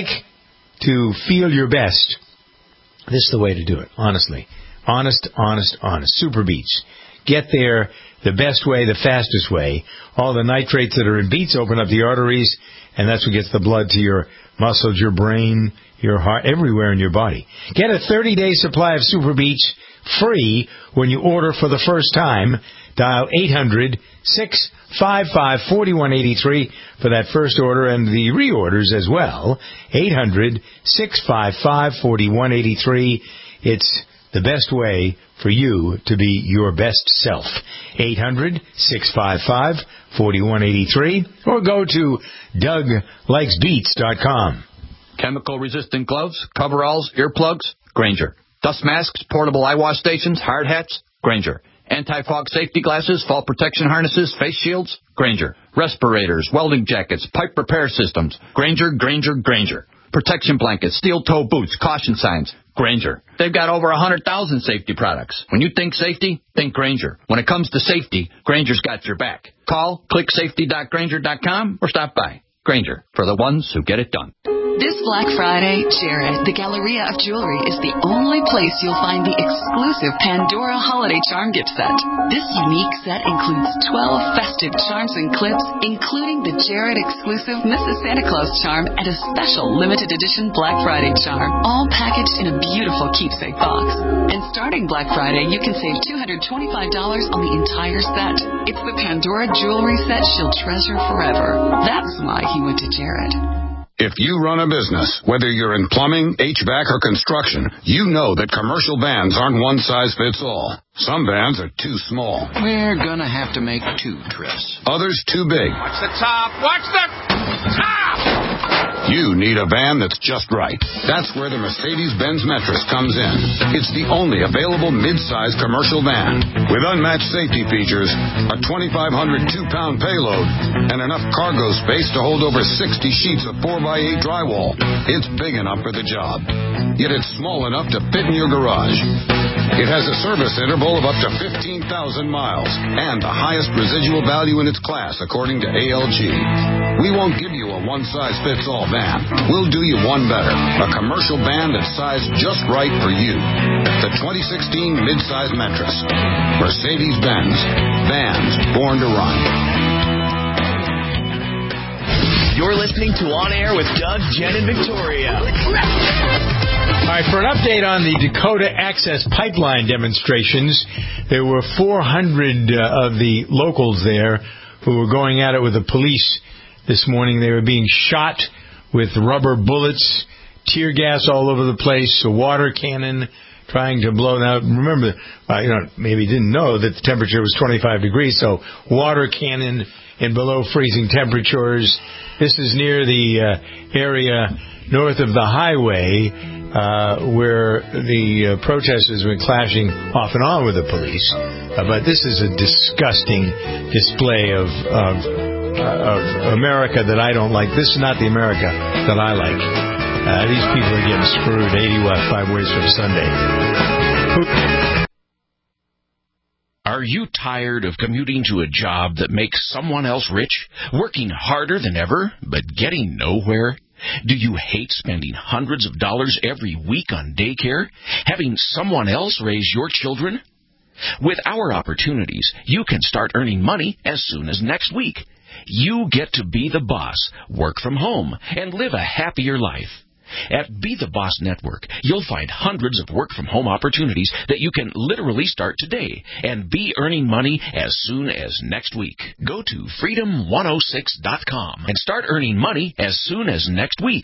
to feel your best, this is the way to do it, honestly. Honest, honest, honest. Super Beets. Get there the best way, the fastest way. All the nitrates that are in beets open up the arteries, and that's what gets the blood to your muscles, your brain, your heart, everywhere in your body. Get a thirty-day supply of Super Beets free when you order for the first time. Dial eight hundred, six five five, four one eight three for that first order and the reorders as well. eight hundred, six five five, four one eight three. It's the best way for you to be your best self. eight hundred, six five five, four one eight three or go to Doug Likes Beets dot com. Chemical-resistant gloves, coveralls, earplugs, Grainger. Dust masks, portable eyewash stations, hard hats, Grainger. Anti-fog safety glasses, fall protection harnesses, face shields, Grainger. Respirators, welding jackets, pipe repair systems, Grainger, Grainger, Grainger. Protection blankets, steel-toe boots, caution signs, Grainger. They've got over one hundred thousand safety products. When you think safety, think Grainger. When it comes to safety, Grainger's got your back. Call, click safety dot grainger dot com, or stop by. Grainger, for the ones who get it done. This Black Friday, Jared, the Galleria of Jewelry, is the only place you'll find the exclusive Pandora Holiday Charm Gift Set. This unique set includes twelve festive charms and clips, including the Jared exclusive Missus Santa Claus charm and a special limited edition Black Friday charm, all packaged in a beautiful keepsake box. And starting Black Friday, you can save two hundred twenty-five dollars on the entire set. It's the Pandora jewelry set she'll treasure forever. That's why he went to Jared. If you run a business, whether you're in plumbing, H V A C, or construction, you know that commercial vans aren't one size fits all. Some vans are too small. We're gonna have to make two trips. Others too big. Watch the top! Watch the top! You need a van that's just right. That's where the Mercedes-Benz Metris comes in. It's the only available mid-size commercial van with unmatched safety features, a twenty-five hundred two-pound payload, and enough cargo space to hold over sixty sheets of four by eight drywall. It's big enough for the job, yet it's small enough to fit in your garage. It has a service interval of up to fifteen thousand miles and the highest residual value in its class, according to A L G. We won't give you a one-size-fits-all van. We'll do you one better, a commercial van that's sized just right for you. The twenty sixteen Midsize Metris. Mercedes-Benz. Vans born to run. You're listening to On Air with Doug, Jen, and Victoria. All right, for an update on the Dakota Access Pipeline demonstrations, there were four hundred uh, of the locals there who were going at it with the police this morning. They were being shot with rubber bullets, tear gas all over the place, a water cannon trying to blow. Now, remember, uh, you know, maybe you didn't know that the temperature was twenty-five degrees, so water cannon in below freezing temperatures. This is near the uh, area north of the highway uh, where the uh, protesters have been clashing off and on with the police. Uh, but this is a disgusting display of, of, uh, of America that I don't like. This is not the America that I like. Uh, these people are getting screwed eighty-five ways from Sunday. Are you tired of commuting to a job that makes someone else rich, working harder than ever, but getting nowhere? Do you hate spending hundreds of dollars every week on daycare, having someone else raise your children? With our opportunities, you can start earning money as soon as next week. You get to be the boss, work from home, and live a happier life. At Be the Boss Network, you'll find hundreds of work-from-home opportunities that you can literally start today and be earning money as soon as next week. Go to freedom one oh six dot com and start earning money as soon as next week.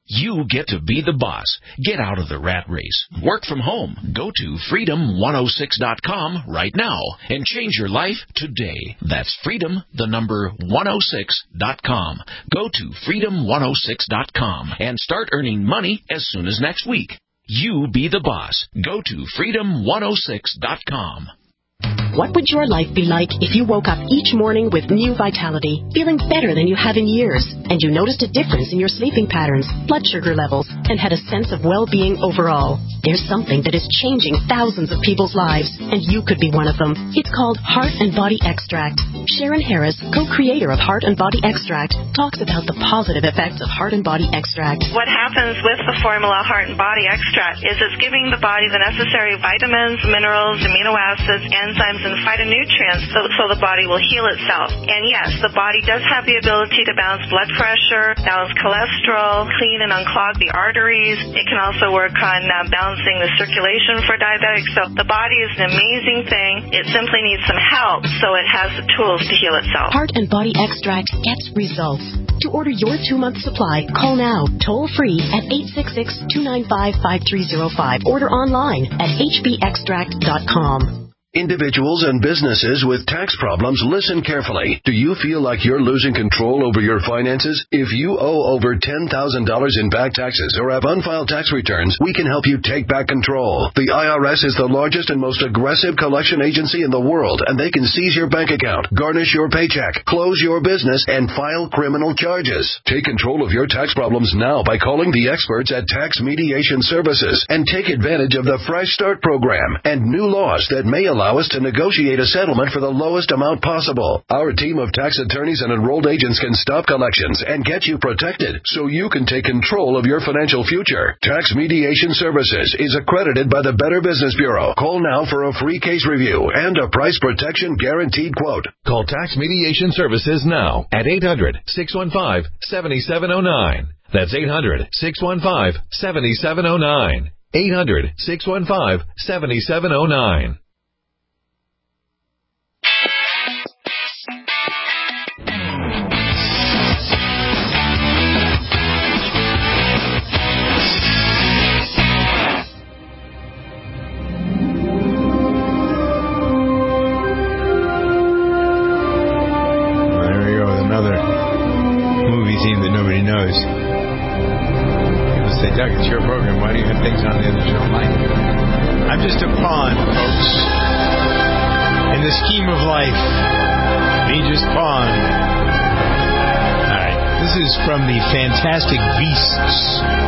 You get to be the boss. Get out of the rat race. Work from home. Go to freedom one oh six dot com right now and change your life today. That's freedom, the number one oh six dot com. Go to freedom one oh six dot com and start earning money as soon as next week. You be the boss. Go to freedom one oh six dot com. What would your life be like if you woke up each morning with new vitality, feeling better than you have in years, and you noticed a difference in your sleeping patterns, blood sugar levels, and had a sense of well-being overall? There's something that is changing thousands of people's lives, and you could be one of them. It's called Heart and Body Extract. Sharon Harris, co-creator of Heart and Body Extract, talks about the positive effects of Heart and Body Extract. What happens with the formula Heart and Body Extract is it's giving the body the necessary vitamins, minerals, amino acids, enzymes, and phytonutrients so, so the body will heal itself. And yes, the body does have the ability to balance blood pressure, balance cholesterol, clean and unclog the arteries. It can also work on uh, balancing the circulation for diabetics. So the body is an amazing thing. It simply needs some help so it has the tools to heal itself. Heart and Body Extract gets results. To order your two-month supply, call now, toll-free at eight six six, two nine five, five three zero five. Order online at h b extract dot com. Individuals and businesses with tax problems, listen carefully. Do you feel like you're losing control over your finances? If you owe over ten thousand dollars in back taxes or have unfiled tax returns, we can help you take back control. The I R S is the largest and most aggressive collection agency in the world, and they can seize your bank account, garnish your paycheck, close your business, and file criminal charges. Take control of your tax problems now by calling the experts at Tax Mediation Services and take advantage of the Fresh Start program and new laws that may allow us to negotiate a settlement for the lowest amount possible. Our team of tax attorneys and enrolled agents can stop collections and get you protected so you can take control of your financial future. Tax Mediation Services is accredited by the Better Business Bureau. Call now for a free case review and a price protection guaranteed quote. Call Tax Mediation Services now at eight hundred, six one five, seven seven zero nine. That's eight hundred, six one five, seven seven zero nine. eight hundred, six one five, seven seven zero nine. Doug, it's your program. Why do you have things on the other show? Mine. I'm just a pawn, folks. In the scheme of life. Me just pawn. All right. This is from the Fantastic Beasts.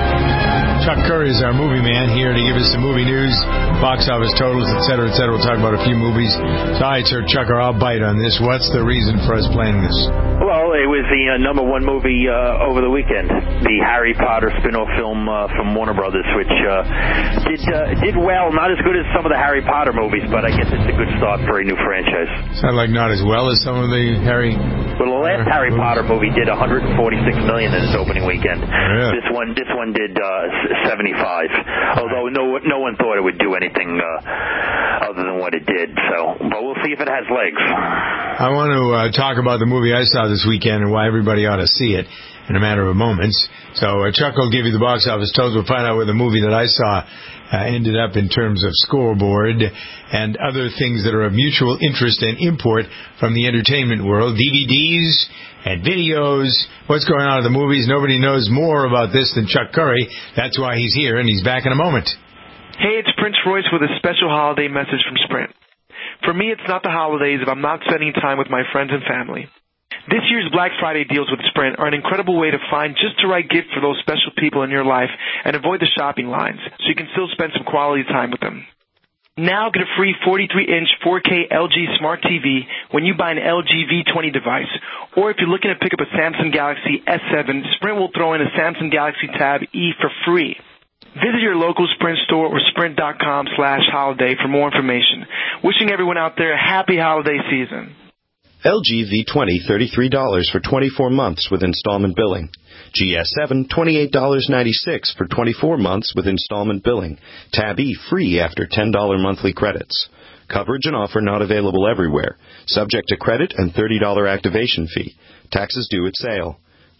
Chuck Curry is our movie man here to give us some movie news, box office totals, et cetera, et cetera. We'll talk about a few movies. So, all right, Sir Chucker, I'll bite on this. What's the reason for us playing this? Well, it was the uh, number one movie uh, over the weekend, the Harry Potter spin-off film uh, from Warner Brothers, which uh, did uh, did well. Not as good as some of the Harry Potter movies, but I guess it's a good start for a new franchise. Sound like not as well as some of the Harry. Well, the last Harry movies. Potter movie did one hundred forty-six million dollars in its opening weekend. Really? This one, this one did uh, seventy-five. Although no no one thought it would do anything uh, other than what it did. So, but we'll see if it has legs. I want to uh, talk about the movie I saw this weekend and why everybody ought to see it in a matter of moments. So uh, Chuck will give you the box office totals. We'll find out where the movie that I saw uh, ended up in terms of scoreboard and other things that are of mutual interest and import from the entertainment world. D V Ds and videos, what's going on in the movies. Nobody knows more about this than Chuck Curry. That's why he's here, and he's back in a moment. Hey, it's Prince Royce with a special holiday message from Sprint. For me, it's not the holidays if I'm not spending time with my friends and family. This year's Black Friday deals with Sprint are an incredible way to find just the right gift for those special people in your life and avoid the shopping lines so you can still spend some quality time with them. Now get a free forty-three inch four K L G Smart T V when you buy an L G V twenty device. Or if you're looking to pick up a Samsung Galaxy S seven, Sprint will throw in a Samsung Galaxy Tab E for free. Visit your local Sprint store or sprint.com slash holiday for more information. Wishing everyone out there a happy holiday season. L G V twenty, thirty-three dollars for twenty-four months with installment billing. G S seven, twenty-eight dollars and ninety-six cents for twenty-four months with installment billing. Tab E free after ten dollars monthly credits. Coverage and offer not available everywhere. Subject to credit and thirty dollars activation fee. Taxes due at sale.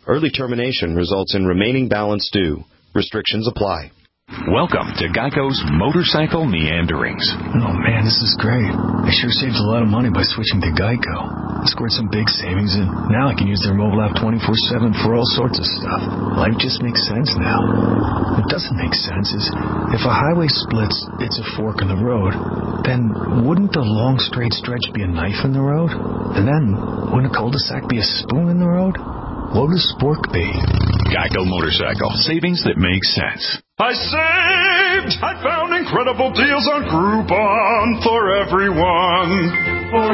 Early termination results in remaining balance due. Restrictions apply. Welcome to Geico's Motorcycle Meanderings. Oh man, this is great. I sure saved a lot of money by switching to Geico. I scored some big savings, and now I can use their mobile app twenty-four seven for all sorts of stuff. Life just makes sense now. What doesn't make sense is if a highway splits, it's a fork in the road, then wouldn't the long straight stretch be a knife in the road? And then wouldn't a cul-de-sac be a spoon in the road? What would a spork be? Geico Motorcycle. Savings that make sense. I saved! I found incredible deals on Groupon for everyone. For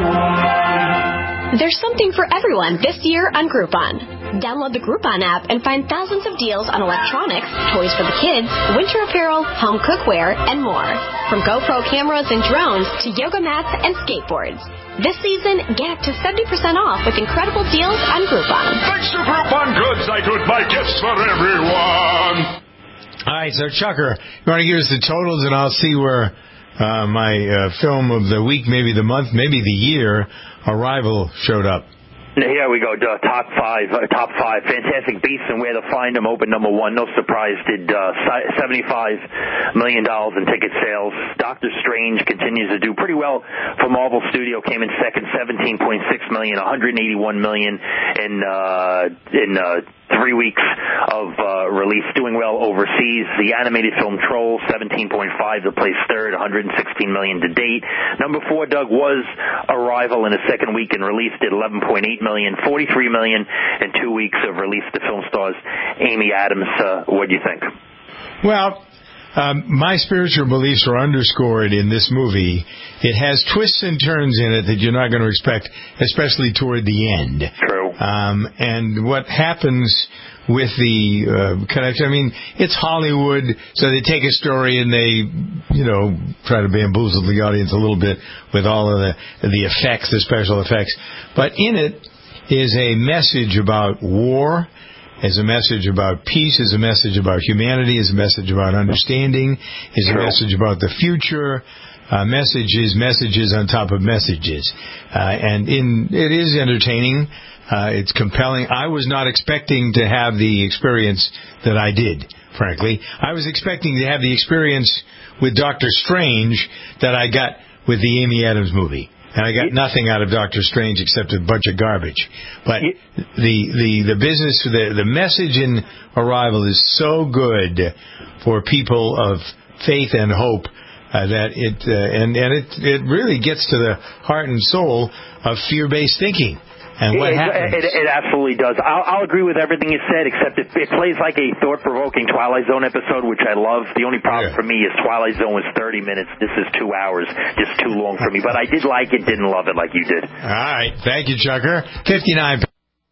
everyone. There's something for everyone this year on Groupon. Download the Groupon app and find thousands of deals on electronics, toys for the kids, winter apparel, home cookware, and more. From GoPro cameras and drones to yoga mats and skateboards. This season, get up to seventy percent off with incredible deals on Groupon. Thanks to Groupon Goods, I could buy gifts for everyone. All right, so Chucker, you want to give us the totals, and I'll see where uh, my uh, film of the week, maybe the month, maybe the year, Arrival, showed up. Here we go, uh, top five, uh, top five. Fantastic Beasts and Where to Find Them, open number one. No surprise, did uh, seventy-five million dollars in ticket sales. Doctor Strange continues to do pretty well for Marvel Studio, came in second, seventeen point six million dollars, one hundred eighty-one million dollars in, uh, in uh, three weeks of uh, release, doing well overseas. The animated film Trolls, seventeen point five to place third, one hundred sixteen million dollars to date. Number four, Doug, was Arrival in the second week in release, did eleven point eight million dollars, forty-three million dollars in two weeks of release. The film stars Amy Adams. Uh, what do you think? Well, um, my spiritual beliefs are underscored in this movie. It has twists and turns in it that you're not going to expect, especially toward the end. True. Um, and what happens with the uh, connection, I mean, it's Hollywood, so they take a story and they, you know, try to bamboozle the audience a little bit with all of the the effects, the special effects. But in it is a message about war, is a message about peace, is a message about humanity, is a message about understanding, is a message about the future. Uh, messages, messages on top of messages. Uh, and in it is entertaining. Uh, it's compelling. I was not expecting to have the experience that I did, frankly. I was expecting to have the experience with Doctor Strange that I got with the Amy Adams movie. And I got nothing out of Doctor Strange except a bunch of garbage. But the the, the business, the, the message in Arrival is so good for people of faith and hope uh, that it, uh, and, and it, it really gets to the heart and soul of fear-based thinking. And what it, happens? It, it absolutely does. I'll, I'll agree with everything you said, except it, it plays like a thought-provoking Twilight Zone episode, which I love. The only problem yeah. for me is Twilight Zone was thirty minutes. This is two hours, just too long for me. But I did like it, didn't love it like you did. All right. Thank you, Chucker. fifty-nine.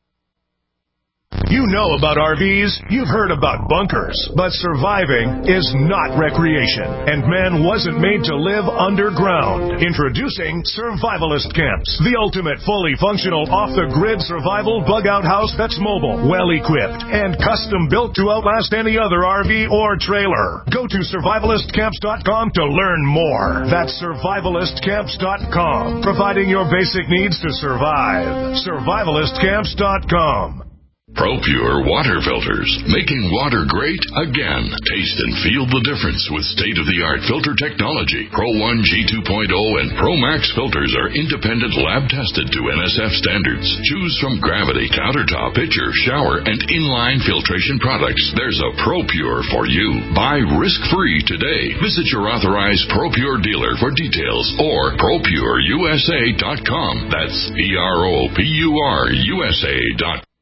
You know about R Vs, you've heard about bunkers, but surviving is not recreation, and man wasn't made to live underground. Introducing Survivalist Camps, the ultimate fully functional off-the-grid survival bug-out house that's mobile, well-equipped, and custom-built to outlast any other R V or trailer. Go to survivalist camps dot com to learn more. That's survivalist camps dot com, providing your basic needs to survive. survivalist camps dot com. ProPure water filters, making water great again. Taste and feel the difference with state-of-the-art filter technology. Pro one G two point oh and Pro Max filters are independent lab-tested to N S F standards. Choose from Gravity, Countertop, Pitcher, Shower, and Inline filtration products. There's a ProPure for you. Buy risk-free today. Visit your authorized ProPure dealer for details or pro pure U S A dot com. That's P R O P U R U S A dot com.